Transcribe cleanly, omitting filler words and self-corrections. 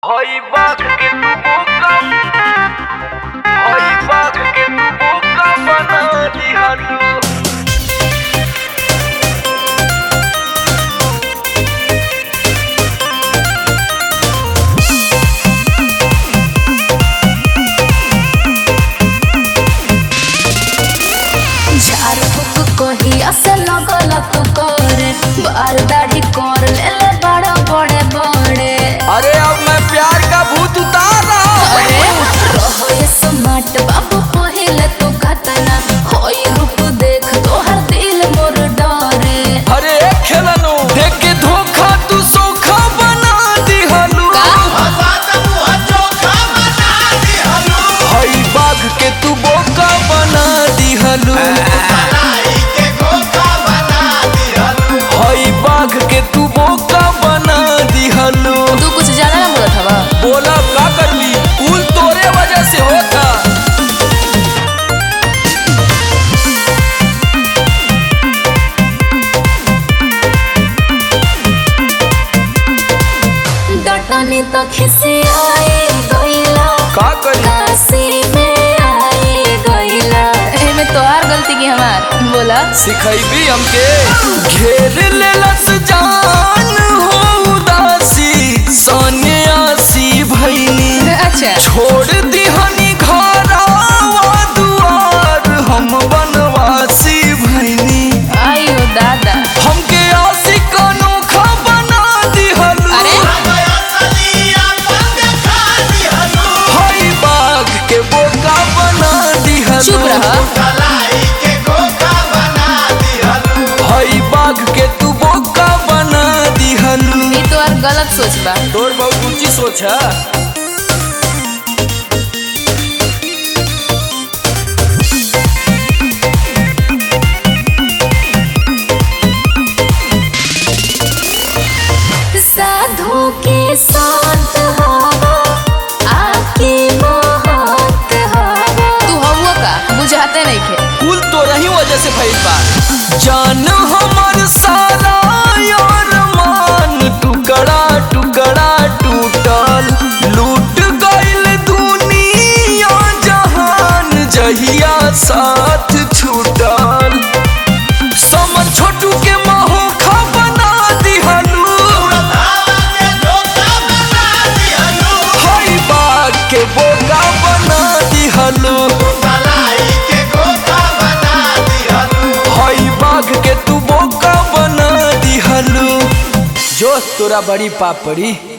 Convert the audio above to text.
हई बाग के तू बोका बना दिहलू। कहिया से लगल तू करे बाल दाढ़ी कर ले बड़ा बड़े बड़े। अरे अब मैं प्यार का भूत उतार रहा हूँ। अरे रहो ये स्मार्ट बाबू पहले तो कतना होई रूप देख तो हर दिल मोर डरे। अरे खेलनो देख के धोखा तू सोखा बना दिहलू। हई बाग के तू बोका बना दिहलू। हई बाग के तू बोका बना दिहलू। तू कुछ ज्यादा ना बोलत हवा। बोला का करली कुल तोरे वजह से होता। डटनी तो खिसे आए गइला का करी काशी में आए गइला। एमे तोहार गलती की हमार बोला। सिखैबी हमके घेर लेलस जान हो उदासी सन्यासी भैनी। अच्छा छोड़ दिहनी घरवा दुआर हम बनवासी भैनी। आयो दादा हमके आशिक अनोखा बना दिहलू। अरे हई बाग के बोका बना दिहलू। चुप रह। हई बाग के तू बोका बना दिहलू। ये तो और गलत सोच बा। तोर बहुत ऊंची सोच है। साधु के साथ हवा आके महत हवा। तू हवो का बुझाते नहीं खे। कुल तो रही वजह से भइल बा। जान हमर सारा यार मान टुकड़ा टुकड़ा टूटल। लूट गइल दुनिया जहान जहिया साथ छूटल। समर छोटू के महोखा बना दिहलू। हई बाग के बोका बना दिहलू। हई बाग के तू बोका बना दिहलू। जो तोरा बड़ी पापड़ी।